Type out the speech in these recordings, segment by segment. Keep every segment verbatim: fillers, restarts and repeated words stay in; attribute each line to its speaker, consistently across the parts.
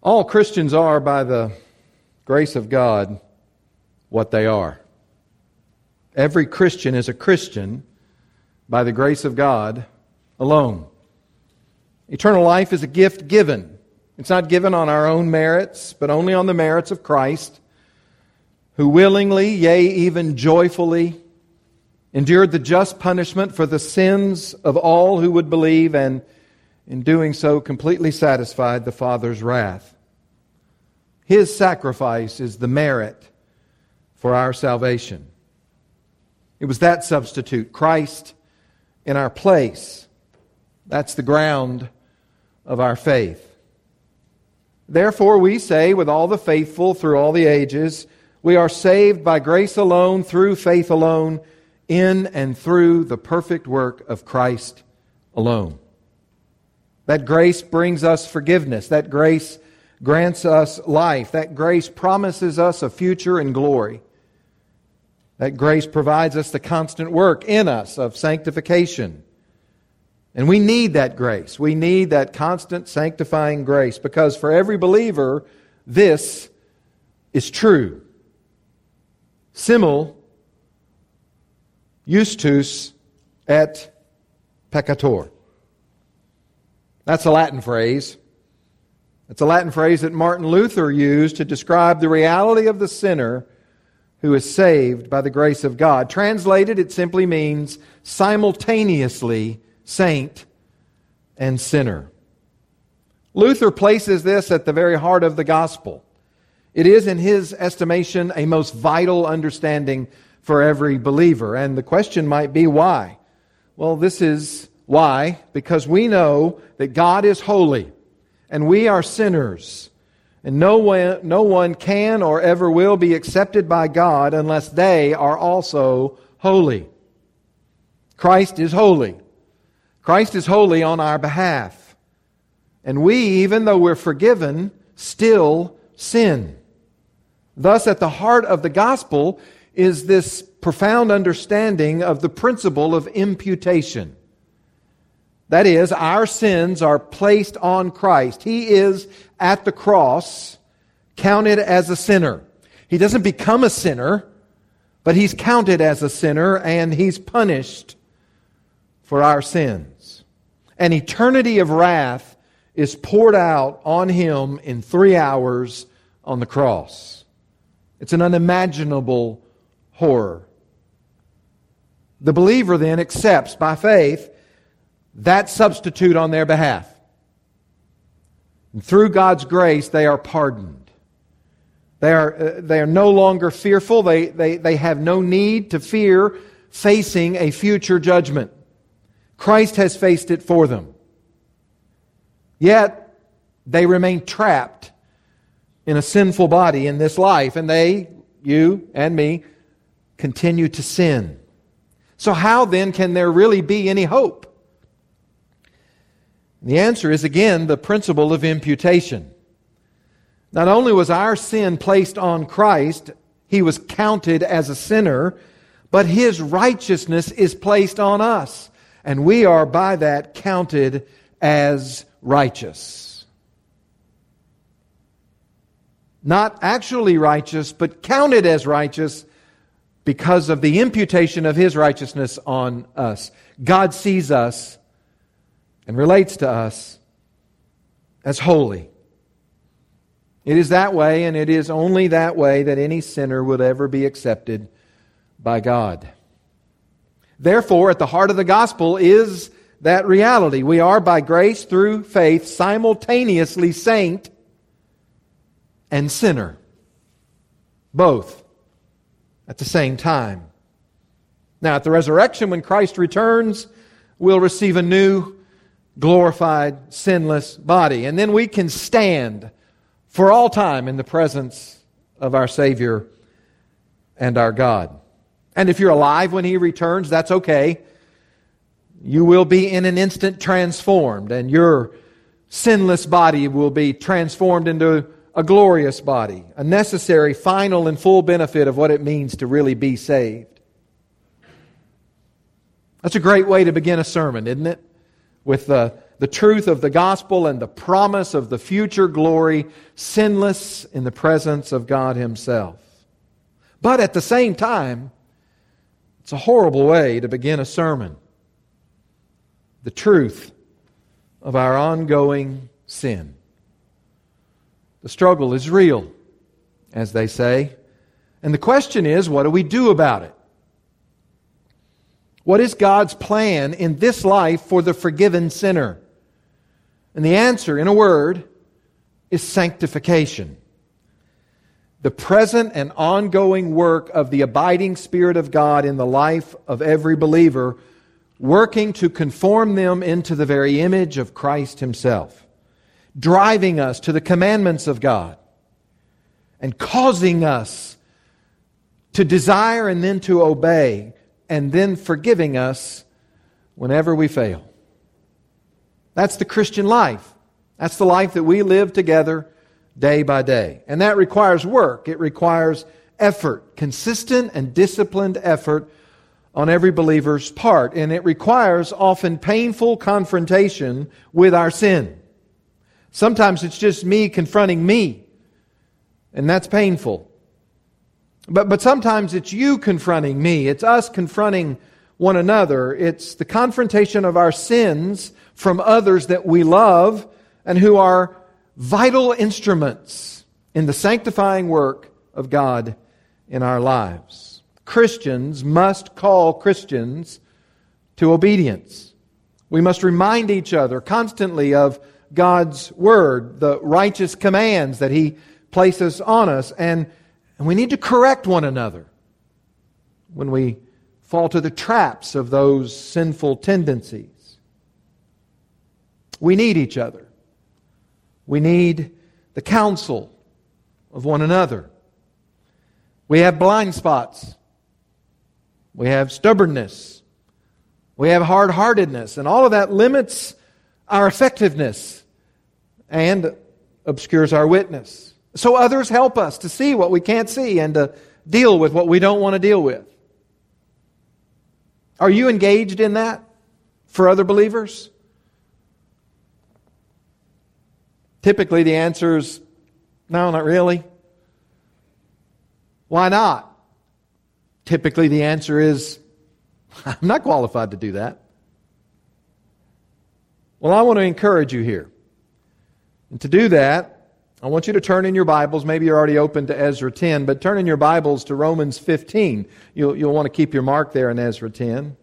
Speaker 1: All Christians are, by the grace of God, what they are. Every Christian is a Christian by the grace of God alone. Eternal life is a gift given. It's not given on our own merits, but only on the merits of Christ, who willingly, yea, even joyfully, endured the just punishment for the sins of all who would believe, and in doing so completely satisfied the Father's wrath. His sacrifice is the merit for our salvation. It was that substitute, Christ in our place. That's the ground of our faith. Therefore we say with all the faithful through all the ages, we are saved by grace alone, through faith alone, in and through the perfect work of Christ alone. That grace brings us forgiveness. That grace grants us life. That grace promises us a future in glory. That grace provides us the constant work in us of sanctification. And we need that grace. We need that constant sanctifying grace, because for every believer, this is true. Simul justus et peccator. That's a Latin phrase. It's a Latin phrase that Martin Luther used to describe the reality of the sinner who is saved by the grace of God. Translated, it simply means simultaneously saint and sinner. Luther places this at the very heart of the gospel. It is, in his estimation, a most vital understanding for every believer. And the question might be, why? Well, this is why. Because we know that God is holy and we are sinners. And no one, no one can or ever will be accepted by God unless they are also holy. Christ is holy. Christ is holy on our behalf. And we, even though we're forgiven, still sin. Thus, at the heart of the gospel is this profound understanding of the principle of imputation. That is, our sins are placed on Christ. He is, at the cross, counted as a sinner. He doesn't become a sinner, but He's counted as a sinner, and He's punished for our sins. An eternity of wrath is poured out on Him in three hours on the cross. It's an unimaginable horror. The believer then accepts by faith that substitute on their behalf. And through God's grace, they are pardoned. They are, uh, they are no longer fearful. They, they, they have no need to fear facing a future judgment. Christ has faced it for them. Yet, they remain trapped in a sinful body in this life, and they, you and me, continue to sin. So how then can there really be any hope? The answer is, again, the principle of imputation. Not only was our sin placed on Christ, He was counted as a sinner, but His righteousness is placed on us, and we are by that counted as righteous. Not actually righteous, but counted as righteous because of the imputation of His righteousness on us. God sees us and relates to us as holy. It is that way, and it is only that way, that any sinner would ever be accepted by God. Therefore, at the heart of the gospel is that reality. We are, by grace through faith, simultaneously saint and sinner. Both at the same time. Now, at the resurrection, when Christ returns, we'll receive a new, glorified, sinless body. And then we can stand for all time in the presence of our Savior and our God. And if you're alive when He returns, that's okay. You will be in an instant transformed, and your sinless body will be transformed into a glorious body, a necessary, final, and full benefit of what it means to really be saved. That's a great way to begin a sermon, isn't it? With the the truth of the gospel and the promise of the future glory, sinless in the presence of God Himself. But at the same time, it's a horrible way to begin a sermon. The truth of our ongoing sin. The struggle is real, as they say. And the question is, what do we do about it? What is God's plan in this life for the forgiven sinner? And the answer, in a word, is sanctification. The present and ongoing work of the abiding Spirit of God in the life of every believer, working to conform them into the very image of Christ Himself, driving us to the commandments of God, and causing us to desire and then to obey, and then forgiving us whenever we fail. That's the Christian life. That's the life that we live together day by day. And that requires work. It requires effort, consistent and disciplined effort on every believer's part. And it requires often painful confrontation with our sin. Sometimes it's just me confronting me, and that's painful. But, but sometimes it's you confronting me. It's us confronting one another. It's the confrontation of our sins from others that we love and who are vital instruments in the sanctifying work of God in our lives. Christians must call Christians to obedience. We must remind each other constantly of God's Word, the righteous commands that He places on us, and, and we need to correct one another when we fall to the traps of those sinful tendencies. We need each other. We need the counsel of one another. We have blind spots. We have stubbornness. We have hard-heartedness. And all of that limits our effectiveness and obscures our witness. So others help us to see what we can't see and to deal with what we don't want to deal with. Are you engaged in that for other believers? Typically the answer is, no, not really. Why not? Typically the answer is, I'm not qualified to do that. Well, I want to encourage you here. And to do that, I want you to turn in your Bibles. Maybe you're already open to Ezra ten, but turn in your Bibles to Romans fifteen. You'll, you'll want to keep your mark there in Ezra ten.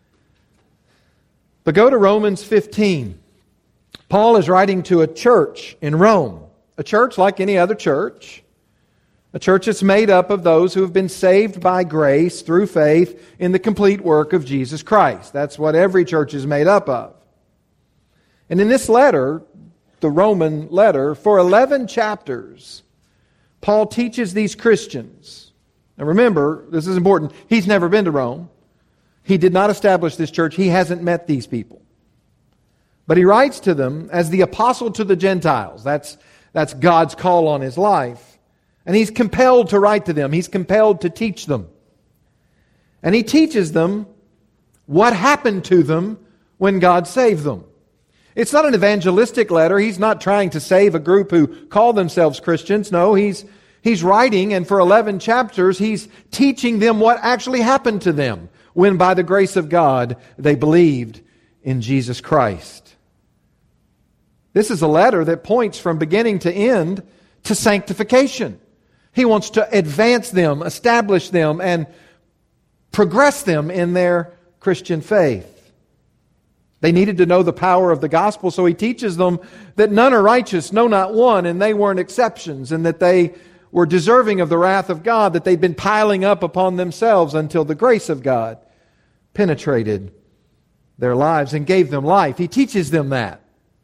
Speaker 1: But go to Romans fifteen. Paul is writing to a church in Rome. A church like any other church. A church that's made up of those who have been saved by grace through faith in the complete work of Jesus Christ. That's what every church is made up of. And in this letter, the Roman letter, for eleven chapters, Paul teaches these Christians. Now remember, this is important, he's never been to Rome. He did not establish this church. He hasn't met these people. But he writes to them as the apostle to the Gentiles. That's, that's God's call on his life. And he's compelled to write to them. He's compelled to teach them. And he teaches them what happened to them when God saved them. It's not an evangelistic letter. He's not trying to save a group who call themselves Christians. No, he's, he's writing, and for eleven chapters, he's teaching them what actually happened to them when, by the grace of God, they believed in Jesus Christ. This is a letter that points from beginning to end to sanctification. He wants to advance them, establish them, and progress them in their Christian faith. They needed to know the power of the gospel, so he teaches them that none are righteous, no, not one, and they weren't exceptions, and that they were deserving of the wrath of God, that they'd been piling up upon themselves until the grace of God penetrated their lives and gave them life. He teaches them that.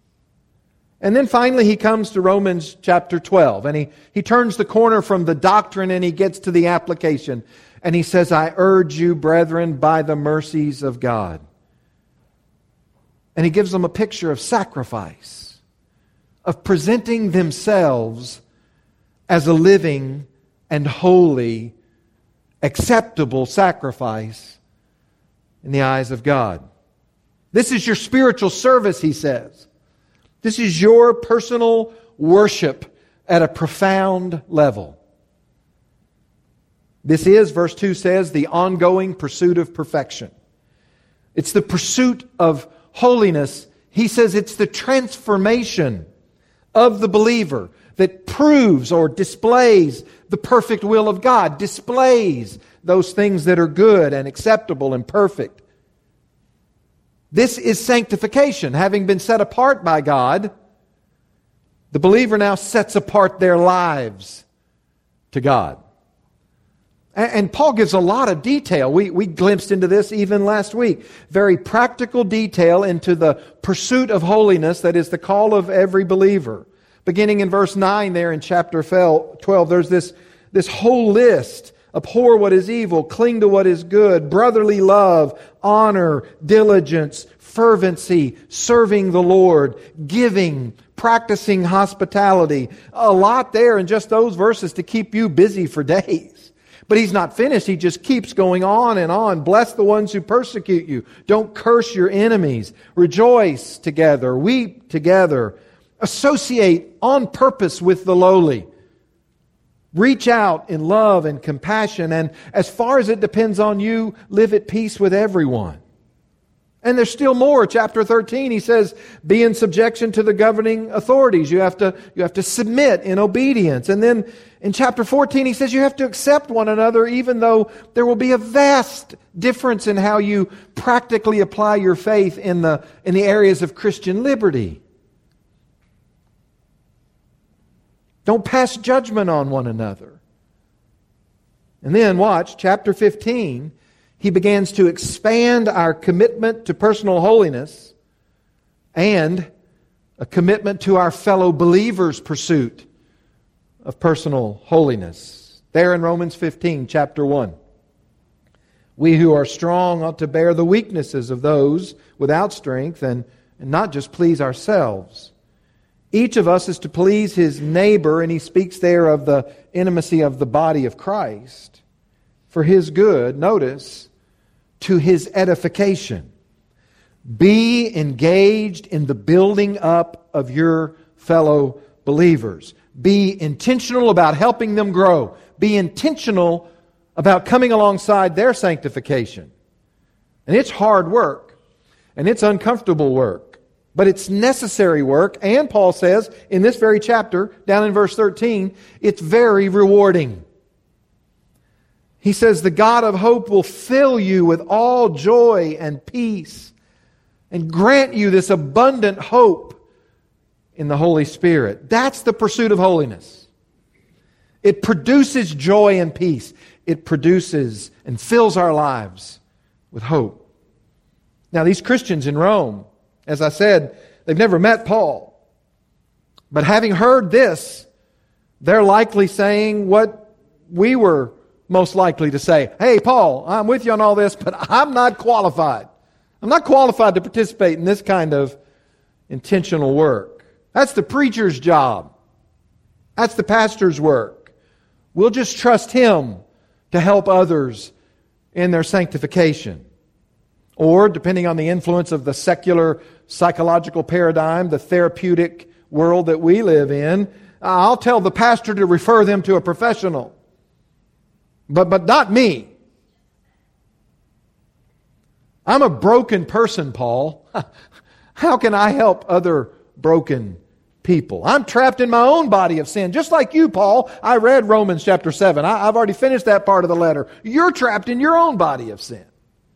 Speaker 1: And then finally he comes to Romans chapter twelve, and he, he turns the corner from the doctrine and he gets to the application. And he says, I urge you, brethren, by the mercies of God. And he gives them a picture of sacrifice, of presenting themselves as a living and holy, acceptable sacrifice in the eyes of God. This is your spiritual service, he says. This is your personal worship at a profound level. This is, verse two says, the ongoing pursuit of perfection. It's the pursuit of holiness. He says it's the transformation of the believer that proves or displays the perfect will of God, displays those things that are good and acceptable and perfect. This is sanctification. Having been set apart by God, the believer now sets apart their lives to God. And Paul gives a lot of detail. We, we glimpsed into this even last week. Very practical detail into the pursuit of holiness that is the call of every believer. Beginning in verse nine there in chapter twelve, there's this, this whole list. Abhor what is evil, cling to what is good, brotherly love, honor, diligence, fervency, serving the Lord, giving, practicing hospitality. A lot there in just those verses to keep you busy for days. But he's not finished. He just keeps going on and on. Bless the ones who persecute you. Don't curse your enemies. Rejoice together. Weep together. Associate on purpose with the lowly. Reach out in love and compassion, and as far as it depends on you, live at peace with everyone. And there's still more. Chapter thirteen, he says, be in subjection to the governing authorities. You have to, you have to submit in obedience. And then in chapter fourteen, he says you have to accept one another, even though there will be a vast difference in how you practically apply your faith in the, in the areas of Christian liberty. Don't pass judgment on one another. And then watch, chapter fifteen, he begins to expand our commitment to personal holiness and a commitment to our fellow believers' pursuit of personal holiness. There in Romans fifteen, chapter one. We who are strong ought to bear the weaknesses of those without strength and, and not just please ourselves. Each of us is to please his neighbor, and he speaks there of the intimacy of the body of Christ. For his good, notice, to his edification. Be engaged in the building up of your fellow believers. Be intentional about helping them grow. Be intentional about coming alongside their sanctification. And it's hard work, and it's uncomfortable work. But it's necessary work, and Paul says in this very chapter, down in verse thirteen, it's very rewarding. He says, the God of hope will fill you with all joy and peace and grant you this abundant hope in the Holy Spirit. That's the pursuit of holiness. It produces joy and peace. It produces and fills our lives with hope. Now, these Christians in Rome, as I said, they've never met Paul. But having heard this, they're likely saying what we were most likely to say. Hey, Paul, I'm with you on all this, but I'm not qualified. I'm not qualified to participate in this kind of intentional work. That's the preacher's job. That's the pastor's work. We'll just trust him to help others in their sanctification. Or, depending on the influence of the secular psychological paradigm, the therapeutic world that we live in, I'll tell the pastor to refer them to a professional. But, but not me. I'm a broken person, Paul. How can I help other broken people? I'm trapped in my own body of sin, just like you, Paul. I read Romans chapter seven. I, I've already finished that part of the letter. You're trapped in your own body of sin.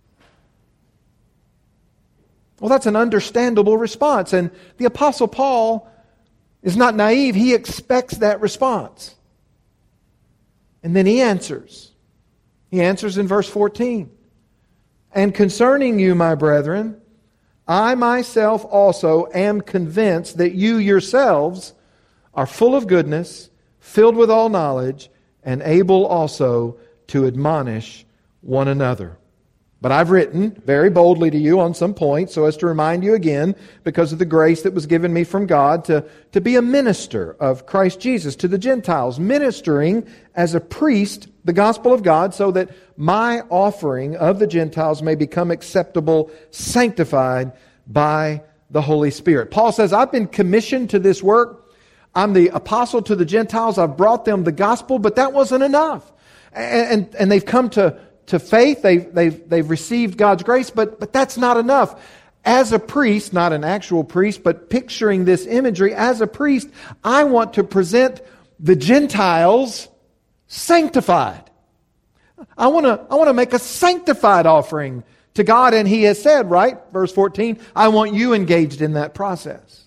Speaker 1: Well, that's an understandable response. And the Apostle Paul is not naive. He expects that response. And then he answers. He answers in verse fourteen. And concerning you, my brethren, I myself also am convinced that you yourselves are full of goodness, filled with all knowledge, and able also to admonish one another. But I've written very boldly to you on some points so as to remind you again, because of the grace that was given me from God, to, to be a minister of Christ Jesus to the Gentiles, ministering as a priest the gospel of God, so that my offering of the Gentiles may become acceptable, sanctified by the Holy Spirit. Paul says, I've been commissioned to this work. I'm the apostle to the Gentiles. I've brought them the gospel, but that wasn't enough. And, and, and they've come to To faith, they've, they've, they've received God's grace, but, but that's not enough. As a priest, not an actual priest, but picturing this imagery, as a priest, I want to present the Gentiles sanctified. I want to, I want to make a sanctified offering to God, and He has said, right, verse fourteen, I want you engaged in that process.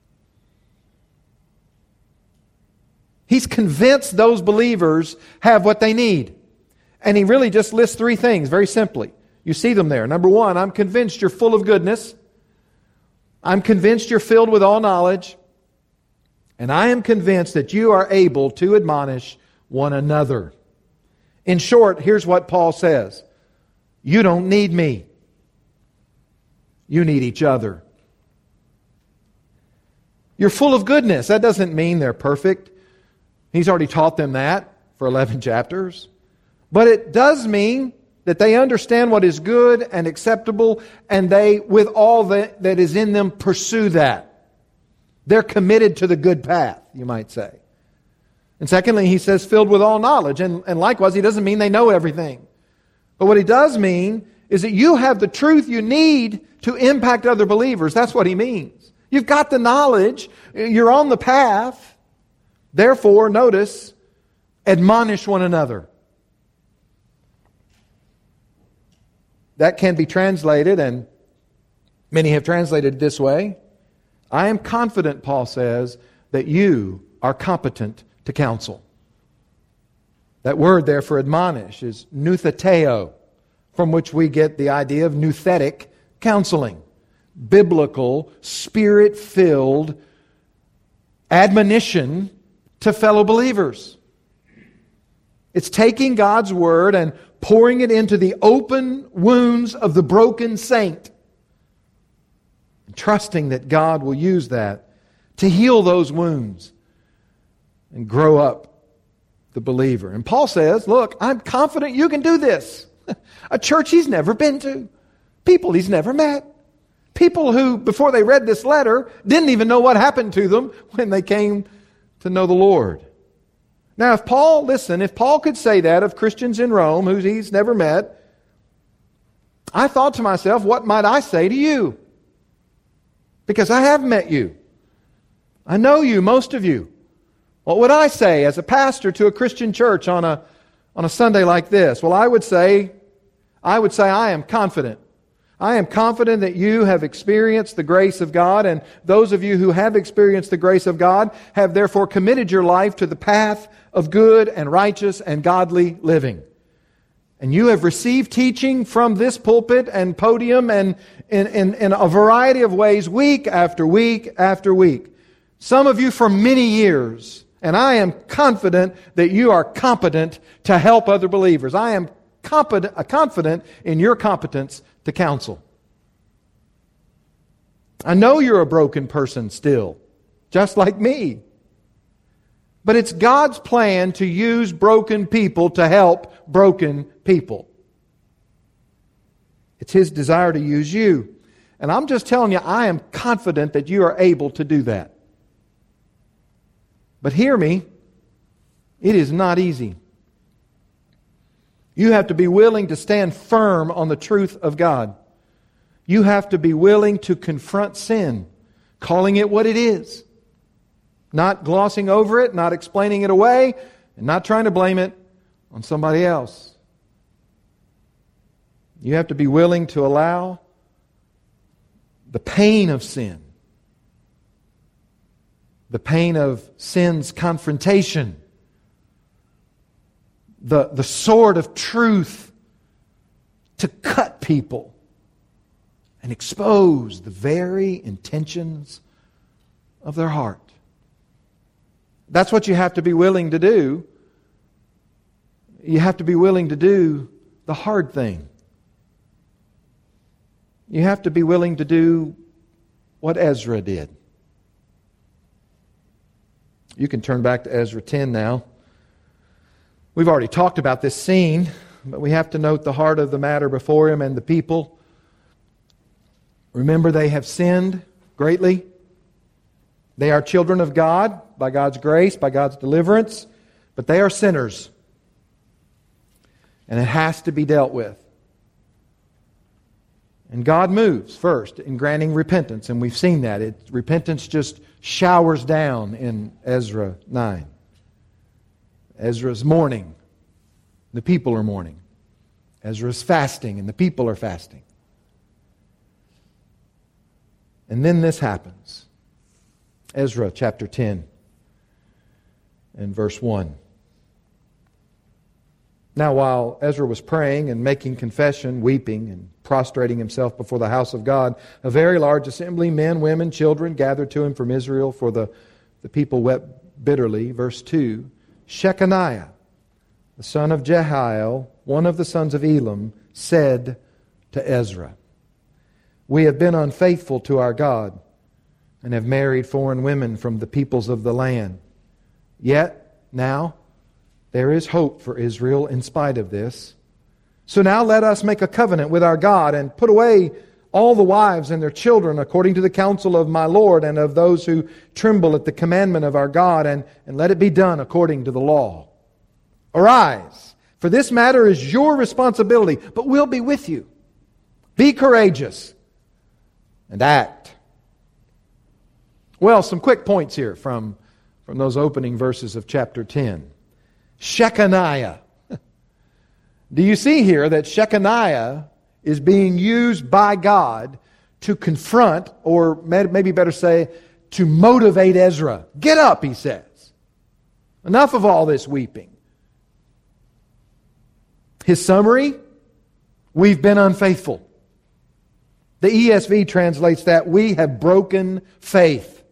Speaker 1: He's convinced those believers have what they need. And he really just lists three things, very simply. You see them there. Number one, I'm convinced you're full of goodness. I'm convinced you're filled with all knowledge. And I am convinced that you are able to admonish one another. In short, here's what Paul says. You don't need me. You need each other. You're full of goodness. That doesn't mean they're perfect. He's already taught them that for eleven chapters. But it does mean that they understand what is good and acceptable, and they, with all that, that is in them, pursue that. They're committed to the good path, you might say. And secondly, he says filled with all knowledge. And, and likewise, he doesn't mean they know everything. But what he does mean is that you have the truth you need to impact other believers. That's what he means. You've got the knowledge. You're on the path. Therefore, notice, admonish one another. That can be translated, and many have translated it this way. I am confident, Paul says, that you are competent to counsel. That word there for admonish is noutheteo, from which we get the idea of nouthetic counseling. Biblical, Spirit-filled admonition to fellow believers. It's taking God's Word and pouring it into the open wounds of the broken saint, and trusting that God will use that to heal those wounds and grow up the believer. And Paul says, look, I'm confident you can do this. A church he's never been to. People he's never met. People who, before they read this letter, didn't even know what happened to them when they came to know the Lord. Now, if Paul, listen, if Paul could say that of Christians in Rome who he's never met, I thought to myself, what might I say to you? Because I have met you. I know you, most of you. What would I say as a pastor to a Christian church on a, on a Sunday like this? Well, I would say, I would say I am confident. I am confident that you have experienced the grace of God, and those of you who have experienced the grace of God have therefore committed your life to the path of good and righteous and godly living. And you have received teaching from this pulpit and podium and in, in, in a variety of ways, week after week after week. Some of you for many years. And I am confident that you are competent to help other believers. I am competent, confident in your competence to counsel. I know you're a broken person still, just like me. But it's God's plan to use broken people to help broken people. It's His desire to use you. And I'm just telling you, I am confident that you are able to do that. But hear me, it is not easy. You have to be willing to stand firm on the truth of God. You have to be willing to confront sin, calling it what it is. Not glossing over it, not explaining it away, and not trying to blame it on somebody else. You have to be willing to allow the pain of sin, the pain of sin's confrontation, the, the sword of truth to cut people and expose the very intentions of their heart. That's what you have to be willing to do. You have to be willing to do the hard thing. you have to be willing to do what Ezra did. You can turn back to Ezra ten now. We've already talked about this scene, but we have to note the heart of the matter before him and the people. Remember, they have sinned greatly. They are children of God by God's grace, by God's deliverance, but they are sinners. And it has to be dealt with. And God moves first in granting repentance, and we've seen that. It, repentance just showers down in Ezra nine. Ezra's mourning. The people are mourning. Ezra's fasting, and the people are fasting. And then this happens. Ezra chapter ten and verse one. Now while Ezra was praying and making confession, weeping and prostrating himself before the house of God, a very large assembly, men, women, children, gathered to him from Israel, for the, the people wept bitterly. Verse two, Shechaniah, the son of Jehiel, one of the sons of Elam, said to Ezra, "We have been unfaithful to our God and have married foreign women from the peoples of the land. Yet now there is hope for Israel in spite of this. So now let us make a covenant with our God and put away all the wives and their children according to the counsel of my Lord and of those who tremble at the commandment of our God, and, and let it be done according to the law. Arise, for this matter is your responsibility, but we'll be with you. Be courageous and act." Well, some quick points here from, from those opening verses of chapter ten. Shechaniah. Do you see here that Shechaniah is being used by God to confront, or maybe better say, to motivate Ezra? Get up, he says. Enough of all this weeping. His summary, we've been unfaithful. The E S V translates that, we have broken faith.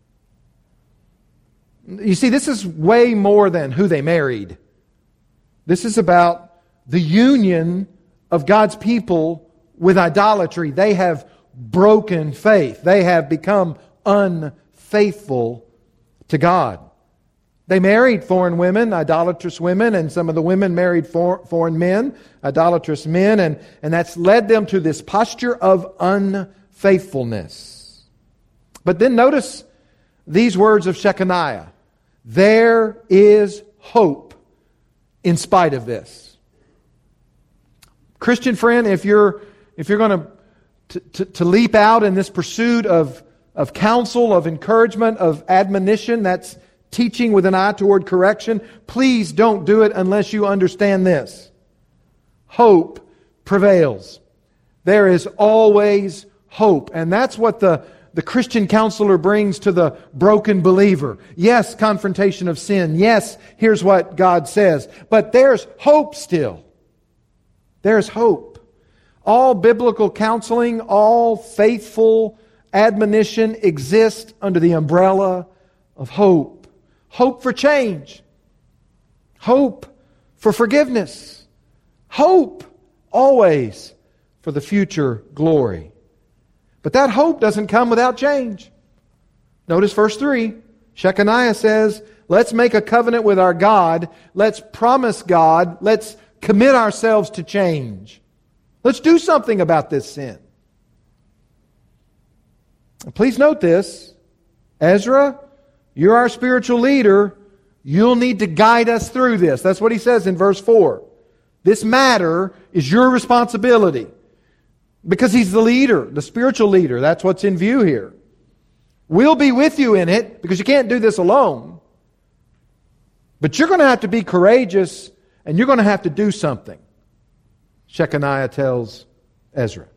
Speaker 1: You see, this is way more than who they married. This is about the union of God's people with idolatry. They have broken faith. They have become unfaithful to God. They married foreign women, idolatrous women, and some of the women married for, foreign men, idolatrous men, and, and that's led them to this posture of unfaithfulness. But then notice these words of Shechaniah. There is hope in spite of this. Christian friend, if you're if you're going to, to to leap out in this pursuit of of counsel, of encouragement, of admonition, that's teaching with an eye toward correction, please don't do it unless you understand this. Hope prevails. There is always hope, and that's what the The Christian counselor brings to the broken believer. Yes, confrontation of sin. Yes, here's what God says. But there's hope still. There's hope. All biblical counseling, all faithful admonition exists under the umbrella of hope. Hope for change. Hope for forgiveness. Hope always for the future glory. But that hope doesn't come without change. Notice verse three. Shechaniah says, let's make a covenant with our God. Let's promise God. Let's commit ourselves to change. Let's do something about this sin. Please note this. Ezra, you're our spiritual leader. You'll need to guide us through this. That's what he says in verse four. This matter is your responsibility. Because he's the leader, the spiritual leader. That's what's in view here. We'll be with you in it because you can't do this alone. But you're going to have to be courageous and you're going to have to do something. Shechaniah tells Ezra.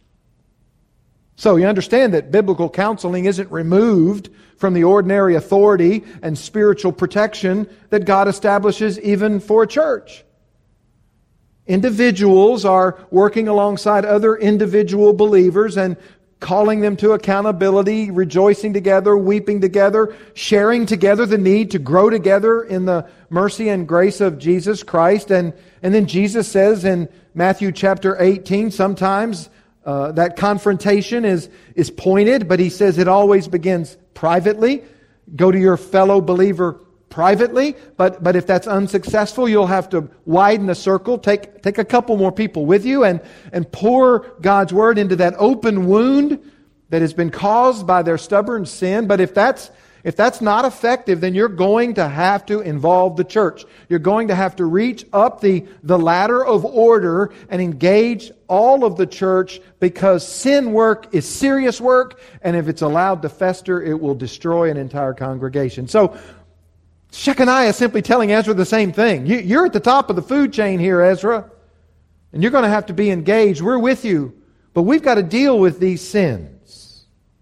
Speaker 1: So you understand that biblical counseling isn't removed from the ordinary authority and spiritual protection that God establishes even for a church. Individuals are working alongside other individual believers and calling them to accountability, rejoicing together, weeping together, sharing together the need to grow together in the mercy and grace of Jesus Christ. And, and then Jesus says in Matthew chapter eighteen, sometimes uh, that confrontation is, is pointed, but he says it always begins privately. Go to your fellow believer privately, but, but if that's unsuccessful, you'll have to widen the circle, take, take a couple more people with you, and, and pour God's Word into that open wound that has been caused by their stubborn sin. But if that's If that's not effective, then you're going to have to involve the church. You're going to have to reach up the, the ladder of order and engage all of the church, because sin work is serious work, and if it's allowed to fester, it will destroy an entire congregation. So, Shechaniah is simply telling Ezra the same thing. You, you're at the top of the food chain here, Ezra, and you're going to have to be engaged. We're with you, but we've got to deal with these sins.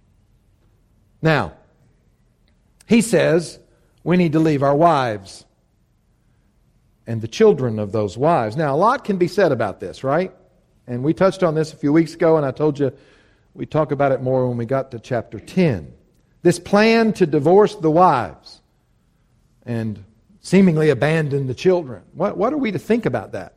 Speaker 1: Now, he says we need to leave our wives and the children of those wives. Now, a lot can be said about this, right? And we touched on this a few weeks ago, and I told you we'd talk about it more when we got to chapter ten. This plan to divorce the wives and seemingly abandon the children. What, what are we to think about that?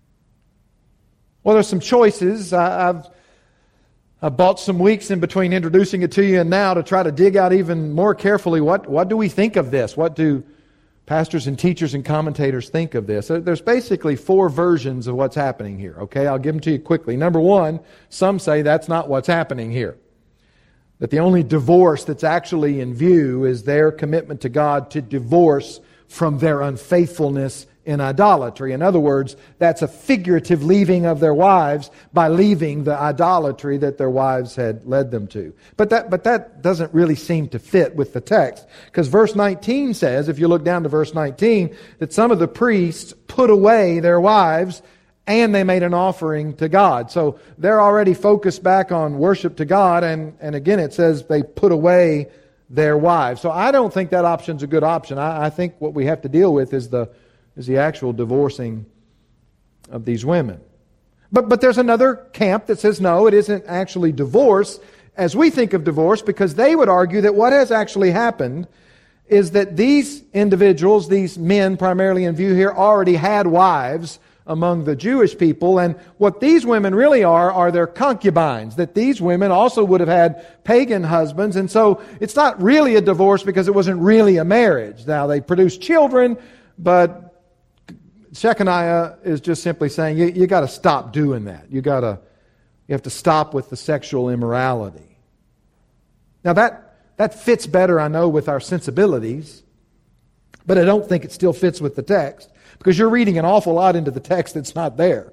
Speaker 1: Well, there's some choices. I, I've I bought some weeks in between introducing it to you and now to try to dig out even more carefully what, what do we think of this? What do pastors and teachers and commentators think of this? There's basically four versions of what's happening here. Okay, I'll give them to you quickly. Number one, some say that's not what's happening here. That the only divorce that's actually in view is their commitment to God to divorce from their unfaithfulness in idolatry. In other words, that's a figurative leaving of their wives by leaving the idolatry that their wives had led them to. But that, but that doesn't really seem to fit with the text. Because verse nineteen says, if you look down to verse nineteen, that some of the priests put away their wives and they made an offering to God. So they're already focused back on worship to God, and, and again it says they put away their wives. So I don't think that option's a good option. I, I think what we have to deal with is the is the actual divorcing of these women. But but there's another camp that says no, it isn't actually divorce as we think of divorce, because they would argue that what has actually happened is that these individuals, these men primarily in view here, already had wives among the Jewish people, and what these women really are are their concubines, that these women also would have had pagan husbands, and so it's not really a divorce because it wasn't really a marriage. Now, they produced children, but Shechaniah is just simply saying you, you got to stop doing that. You got to you have to stop with the sexual immorality. Now that that fits better, I know, with our sensibilities, but I don't think it still fits with the text, because you're reading an awful lot into the text that's not there.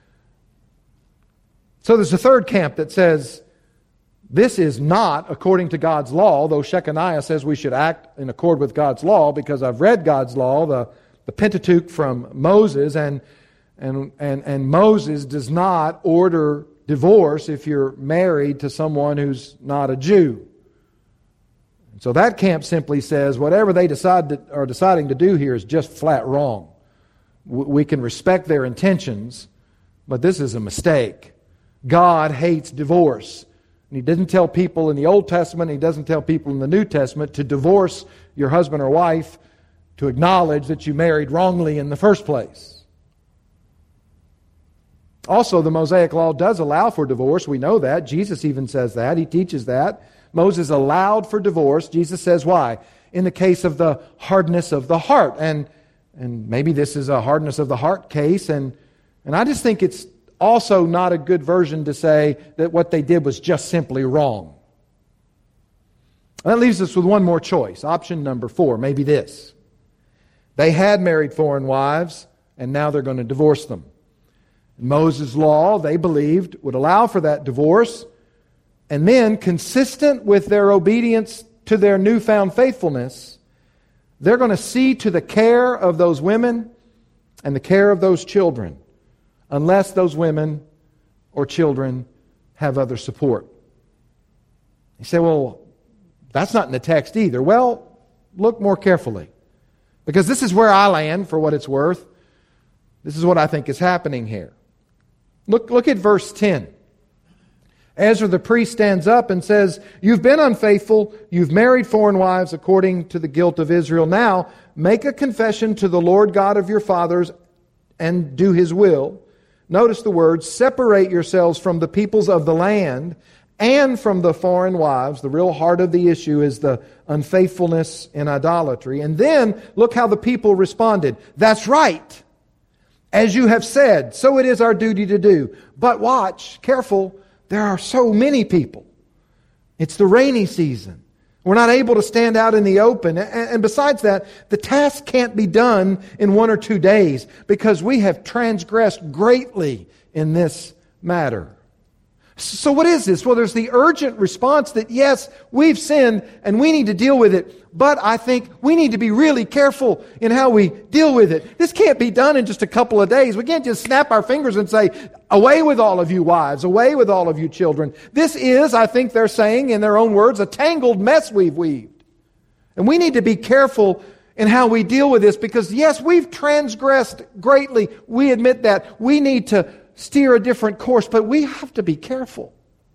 Speaker 1: So there's a third camp that says this is not according to God's law, though Shechaniah says we should act in accord with God's law, because I've read God's law, the The Pentateuch from Moses, and, and and and Moses does not order divorce if you're married to someone who's not a Jew. So that camp simply says whatever they decide to, are deciding to do here is just flat wrong. We can respect their intentions, but this is a mistake. God hates divorce. And He didn't tell people in the Old Testament, He doesn't tell people in the New Testament to divorce your husband or wife, to acknowledge that you married wrongly in the first place. Also, the Mosaic Law does allow for divorce. We know that. Jesus even says that. He teaches that. Moses allowed for divorce. Jesus says why? In the case of the hardness of the heart. And and maybe this is a hardness of the heart case. And, and I just think it's also not a good version to say that what they did was just simply wrong. That leaves us with one more choice. Option number four, maybe this. They had married foreign wives, and now they're going to divorce them. Moses' law, they believed, would allow for that divorce, and then, consistent with their obedience to their newfound faithfulness, they're going to see to the care of those women and the care of those children, unless those women or children have other support. You say, well, that's not in the text either. Well, look more carefully. Because this is where I land, for what it's worth. This is what I think is happening here. Look, look at verse ten. Ezra the priest stands up and says, "You've been unfaithful. You've married foreign wives according to the guilt of Israel. Now make a confession to the Lord God of your fathers and do His will. Notice the words, separate yourselves from the peoples of the land and from the foreign wives. The real heart of the issue is the unfaithfulness and idolatry. And then look how the people responded. That's right. As you have said, so it is our duty to do. But watch, careful, there are so many people. It's the rainy season. We're not able to stand out in the open. And besides that, the task can't be done in one or two days because we have transgressed greatly in this matter. So what is this? Well, there's the urgent response that yes, we've sinned and we need to deal with it. But I think we need to be really careful in how we deal with it. This can't be done in just a couple of days. We can't just snap our fingers and say, away with all of you wives, away with all of you children. This is, I think they're saying in their own words, a tangled mess we've weaved. And we need to be careful in how we deal with this because yes, we've transgressed greatly. We admit that. We need to steer a different course, but we have to be careful.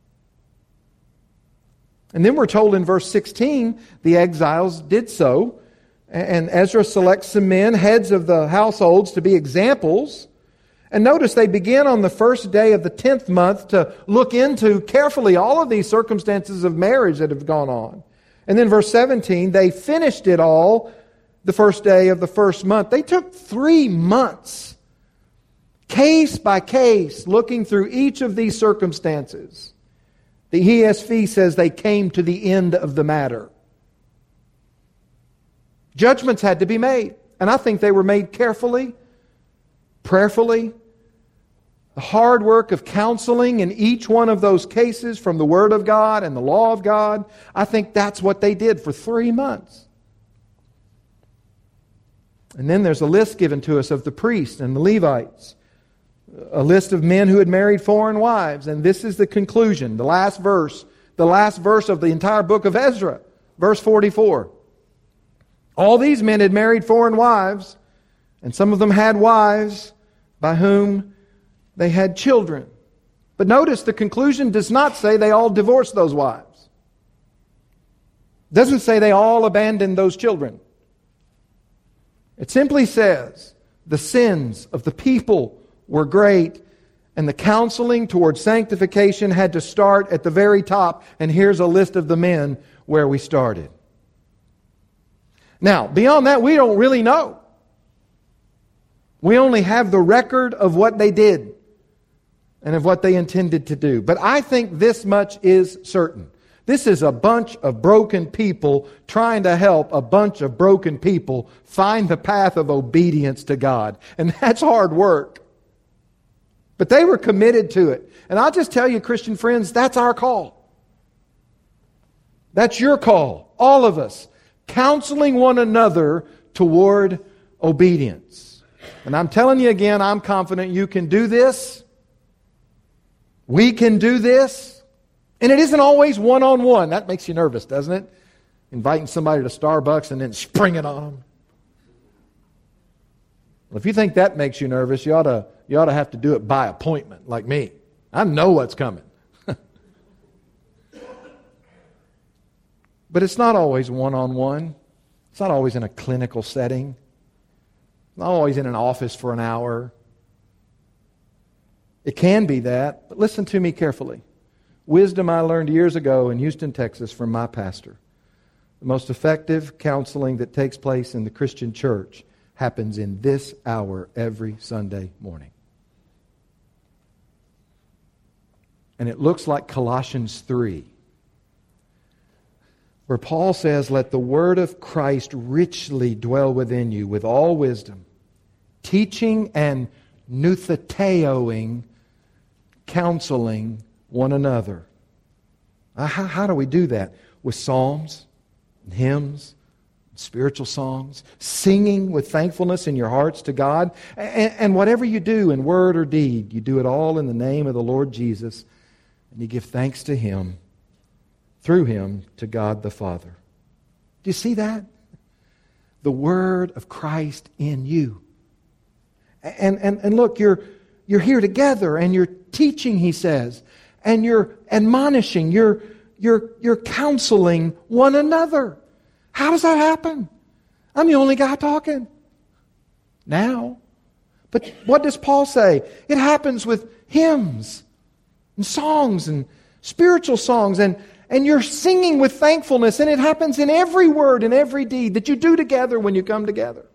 Speaker 1: And then we're told in verse sixteen, the exiles did so. And Ezra selects some men, heads of the households, to be examples. And notice they begin on the first day of the tenth month to look into carefully all of these circumstances of marriage that have gone on. And then verse seventeen, they finished it all the first day of the first month. They took three months. Case by case, looking through each of these circumstances. The E S V says they came to the end of the matter. Judgments had to be made. And I think they were made carefully, prayerfully. The hard work of counseling in each one of those cases from the Word of God and the law of God. I think that's what they did for three months. And then there's a list given to us of the priests and the Levites. A list of men who had married foreign wives. And this is the conclusion, the last verse, the last verse of the entire book of Ezra, verse forty-four. All these men had married foreign wives, and some of them had wives by whom they had children. But notice the conclusion does not say they all divorced those wives. It doesn't say they all abandoned those children. It simply says the sins of the people were great, and the counseling towards sanctification had to start at the very top. And here's a list of the men where we started. Now, beyond that, we don't really know. We only have the record of what they did and of what they intended to do. But I think this much is certain. This is a bunch of broken people trying to help a bunch of broken people find the path of obedience to God. And that's hard work. But they were committed to it. And I'll just tell you, Christian friends, that's our call. That's your call. All of us. Counseling one another toward obedience. And I'm telling you again, I'm confident you can do this. We can do this. And it isn't always one-on-one. That makes you nervous, doesn't it? Inviting somebody to Starbucks and then springing on them. Well, if you think that makes you nervous, you ought to You ought to have to do it by appointment, like me. I know what's coming. But it's not always one-on-one. It's not always in a clinical setting. It's not always in an office for an hour. It can be that, but listen to me carefully. Wisdom I learned years ago in Houston, Texas from my pastor. The most effective counseling that takes place in the Christian church happens in this hour every Sunday morning. And it looks like Colossians three, where Paul says, let the word of Christ richly dwell within you with all wisdom, teaching and noutheteoing, counseling one another. Uh, how, how do we do that? With psalms, and hymns, spiritual songs, singing with thankfulness in your hearts to God. And, and whatever you do in word or deed, you do it all in the name of the Lord Jesus. And you give thanks to Him, through Him, to God the Father. Do you see that? The word of Christ in you. And, and, and look, you're, you're here together and you're teaching, he says, and you're admonishing, you're, you're, you're counseling one another. How does that happen? I'm the only guy talking now. But what does Paul say? It happens with hymns and songs and spiritual songs, and, and you're singing with thankfulness, and it happens in every word and every deed that you do together when you come together.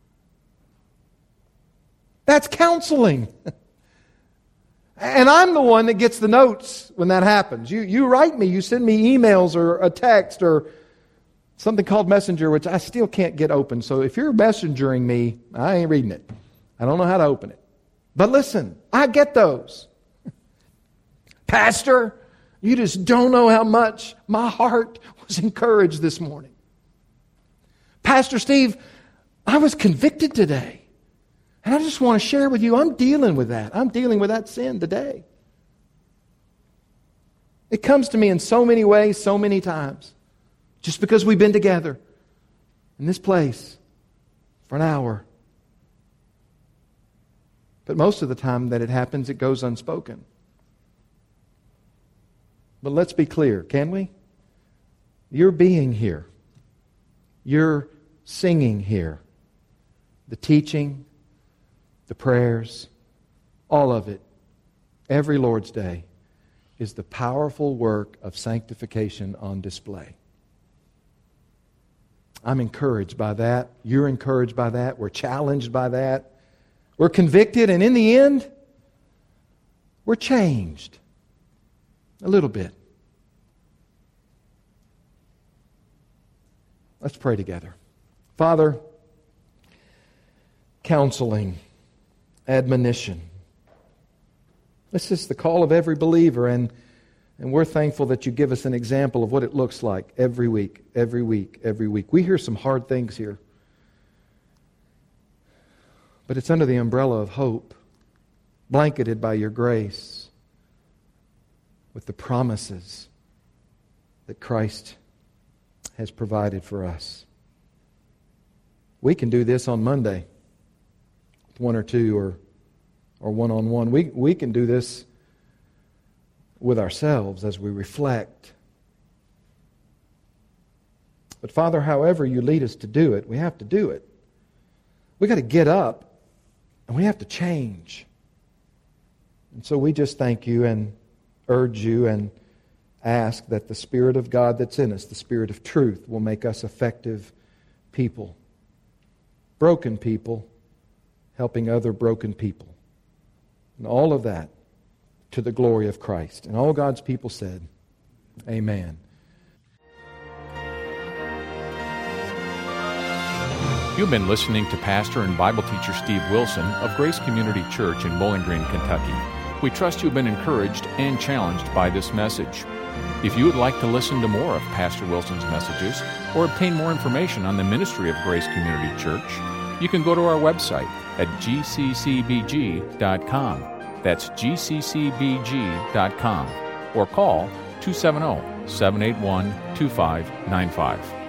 Speaker 1: That's counseling. And I'm the one that gets the notes when that happens. You, you write me, you send me emails or a text or something called Messenger, which I still can't get open. So if you're messengering me, I ain't reading it. I don't know how to open it. But listen, I get those. Pastor, you just don't know how much my heart was encouraged this morning. Pastor Steve, I was convicted today. And I just want to share with you, I'm dealing with that. I'm dealing with that sin today. It comes to me in so many ways, so many times. Just because we've been together in this place for an hour. But most of the time that it happens, it goes unspoken. But let's be clear, can we? You're being here. You're singing here. The teaching, the prayers, all of it, every Lord's Day, is the powerful work of sanctification on display. I'm encouraged by that. You're encouraged by that. We're challenged by that. We're convicted, and in the end, we're changed. A little bit. Let's pray together. Father, counseling, admonition. This is the call of every believer, and, and we're thankful that you give us an example of what it looks like every week, every week, every week. We hear some hard things here, but it's under the umbrella of hope, blanketed by your grace, with the promises that Christ has provided for us. We can do this on Monday, one or two or or one-on-one. We, we can do this with ourselves as we reflect. But Father, however you lead us to do it, we have to do it. We got to get up and we have to change. And so we just thank you and urge you and ask that the Spirit of God that's in us, the Spirit of truth, will make us effective people. Broken people helping other broken people. And all of that to the glory of Christ. And all God's people said, amen.
Speaker 2: You've been listening to Pastor and Bible teacher Steve Wilson of Grace Community Church in Bowling Green, Kentucky. We trust you've been encouraged and challenged by this message. If you would like to listen to more of Pastor Wilson's messages or obtain more information on the ministry of Grace Community Church, you can go to our website at g c c b g dot com. That's g c c b g dot com. Or call two seven zero, seven eight one, two five nine five.